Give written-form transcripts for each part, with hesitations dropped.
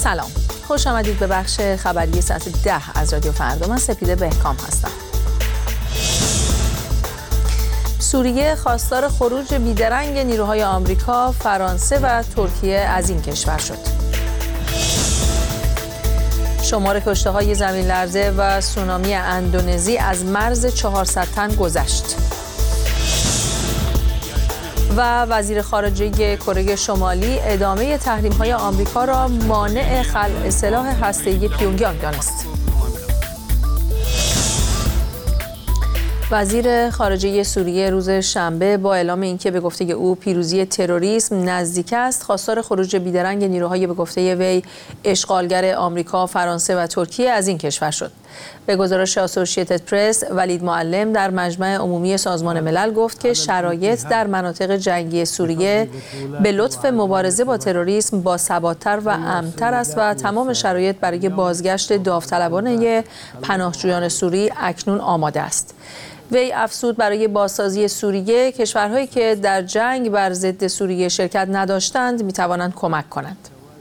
سلام، خوش آمدید به بخش خبری ساعت 10 از رادیو فردا. من سپیده بهکام هستم. سوریه خواستار خروج بیدرنگ نیروهای آمریکا، فرانسه و ترکیه از این کشور شد. شمار کشته‌های زمین لرزه و سونامی اندونزی از مرز 400 تن گذشت. و وزیر خارجه کره شمالی ادامه تحریم‌های آمریکا را مانع خلع سلاح هسته‌ای پیونگیانگ دانست. وزیر خارجه سوریه روز شنبه با اعلام اینکه به گفته او پیروزی تروریسم نزدیک است، خواستار خروج بیدرنگ نیروهای به گفته وی اشغالگر آمریکا، فرانسه و ترکیه از این کشور شد. به گزارش اسوسییتد پرس، ولید معلم در مجمع عمومی سازمان ملل گفت که شرایط در مناطق جنگی سوریه به لطف مبارزه با تروریسم باثبات‌تر و امن‌تر است و تمام شرایط برای بازگشت داوطلبانه پناهجویان سوری اکنون آماده است. وی افزود برای بازسازی سوریه کشورهایی که در جنگ بر ضد سوریه شرکت نداشتند می‌توانند کمک کنند.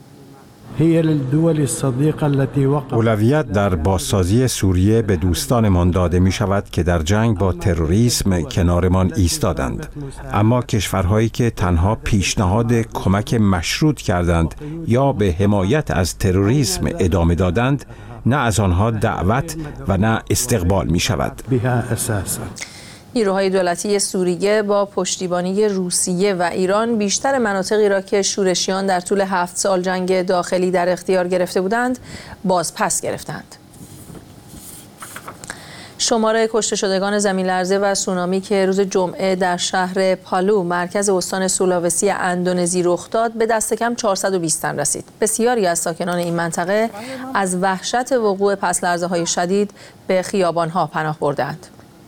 اولویت در بازسازی سوریه به دوستانمان داده می شود که در جنگ با تروریسم کنارمان ایستادند. اما کشورهایی که تنها پیشنهاد کمک مشروط کردند یا به حمایت از تروریسم ادامه دادند، نه از آنها دعوت و نه استقبال می شود. نیروهای دولتی سوریه با پشتیبانی روسیه و ایران بیشتر مناطقی را که شورشیان در طول 7 سال جنگ داخلی در اختیار گرفته بودند بازپس گرفتند. شمار کشته شدگان زمین لرزه و سونامی که روز جمعه در شهر پالو مرکز استان سولاوسی اندونزی رخ داد به دست کم 420 تن رسید. بسیاری از ساکنان این منطقه از وحشت وقوع پس لرزه‌های شدید به خیابان‌ها پناه بردند.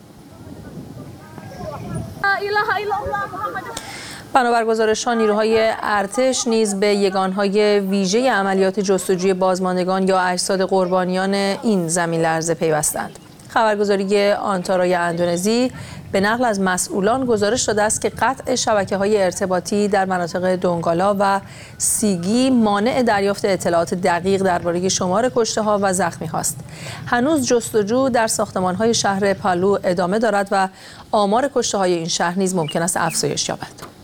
بنابر گزارش‌ها نیروهای ارتش نیز به یگانهای ویژه عملیات جستجوی بازماندگان یا اجساد قربانیان این زمین لرزه پیوستند. خبرگزاری آنتارای اندونزی به نقل از مسئولان گزارش داده است که قطع شبکه‌های ارتباطی در مناطق دونگالا و سیگی مانع دریافت اطلاعات دقیق درباره شمار کشته‌ها و زخمی‌هاست. هنوز جستجو در ساختمان‌های شهر پالو ادامه دارد و آمار کشته‌های این شهر نیز ممکن است افزایش یابد.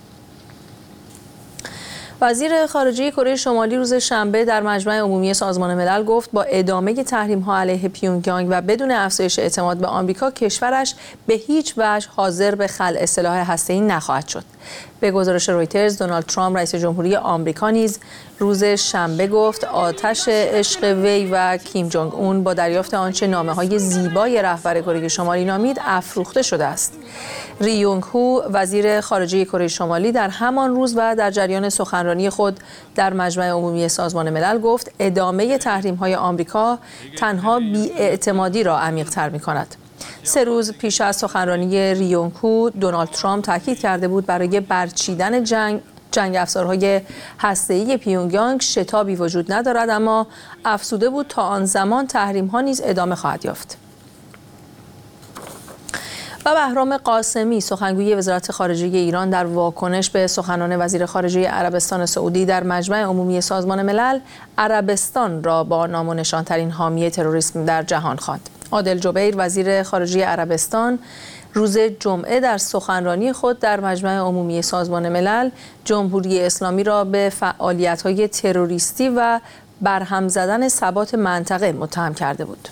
وزیر خارجه کره شمالی روز شنبه در مجمع عمومی سازمان ملل گفت با ادامه تحریم‌ها علیه پیونگیانگ و بدون افزایش اعتماد به آمریکا کشورش به هیچ وجه حاضر به خلع سلاح هسته‌ای نخواهد شد. به گزارش رویترز، دونالد ترامپ رئیس جمهوری آمریکا نیز روز شنبه گفت آتش عشق وی و کیم جونگ اون با دریافت آنچه نامه‌های زیبای رهبر کره شمالی نامید افروخته شده است. ری یونگ هو وزیر خارجه کره شمالی در همان روز و در جریان سخنرانی خود در مجمع عمومی سازمان ملل گفت ادامه تحریم‌های آمریکا تنها بی‌اعتمادی را عمیق‌تر می‌کند. 3 روز پیش از سخنرانی ری یونگ هو، دونالد ترامپ تاکید کرده بود برای برچیدن جنگ افزارهای هسته‌ای پیونگیانگ شتابی وجود ندارد، اما افزوده بود تا آن زمان تحریم‌ها نیز ادامه خواهد یافت. و بهرام قاسمی سخنگوی وزارت خارجه ایران در واکنش به سخنان وزیر خارجه عربستان سعودی در مجمع عمومی سازمان ملل عربستان را با نام و نشان‌ترین حامی تروریسم در جهان خواند. عادل جبیر وزیر خارجه عربستان روز جمعه در سخنرانی خود در مجمع عمومی سازمان ملل جمهوری اسلامی را به فعالیت‌های تروریستی و برهم زدن ثبات منطقه متهم کرده بود.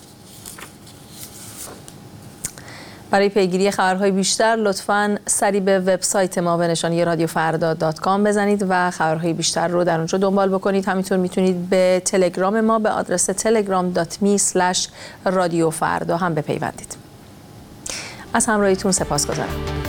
برای پیگیری خبرهای بیشتر لطفاً سری به وبسایت ما به نشانی radiofarda.com بزنید و خبرهای بیشتر رو در اونجا دنبال بکنید. همینطور میتونید به تلگرام ما به آدرس telegram.me/radiofarda هم بپیوندید. از همراهیتون سپاسگزارم.